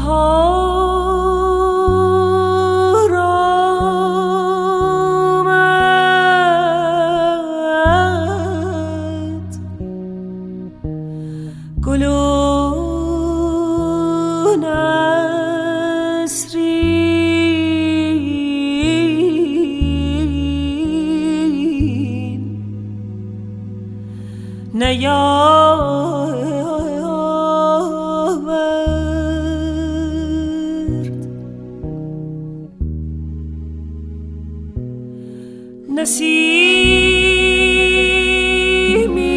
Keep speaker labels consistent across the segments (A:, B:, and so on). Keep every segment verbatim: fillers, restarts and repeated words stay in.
A: بهار آمد، گل و نسرین نیاورد. نسیمی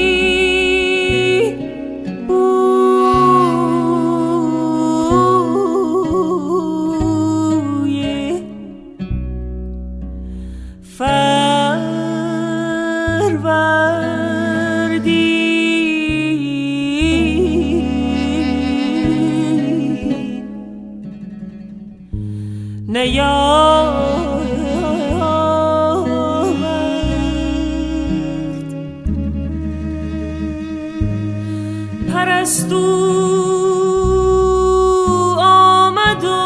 A: بوی فروردین نیاورد. پرستو آمد و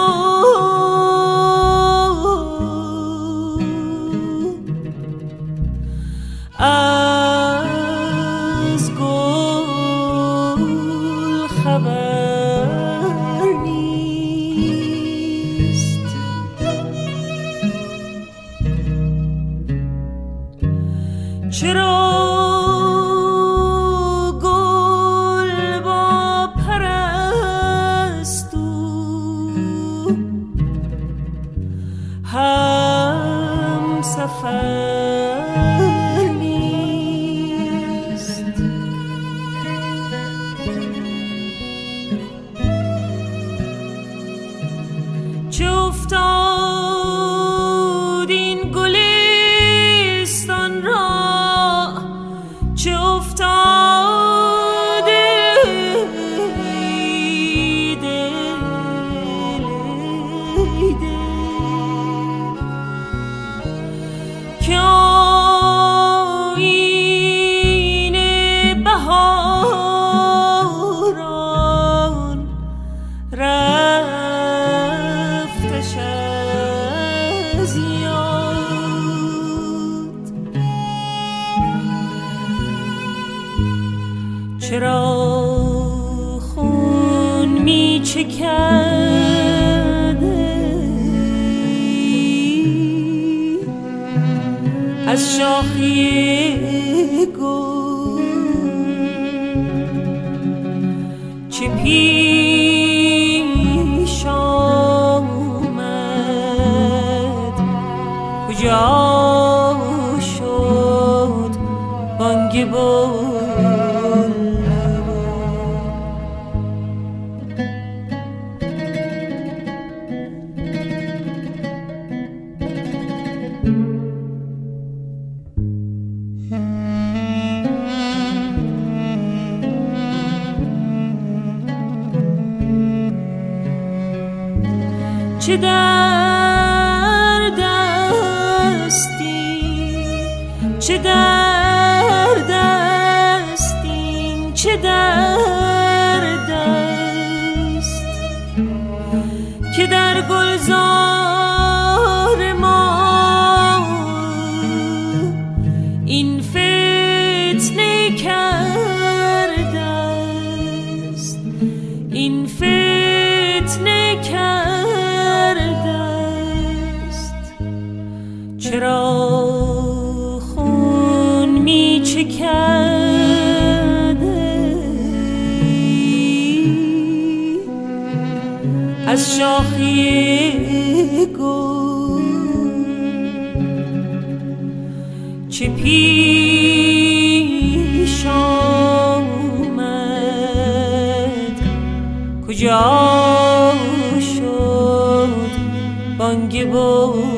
A: از گل خبر نیست. چرا هم سفر نیست؟ چه افتاد این گلستان را، چه افتاد ای دل ای دل که آیین بهاران رفتش از یاد. چرا خون می چکد از شاخی گل؟ چه پیش آمد، کجا شد بانگ بلبل؟ چه درد است این، چه درد است این، چه درد است که در گلزار ما این فتنه کرده است، این فتنه کرده است. چرا خون می چکد از شاخی گل؟ چه پیش آمد، کجا شد بانگ بلبل؟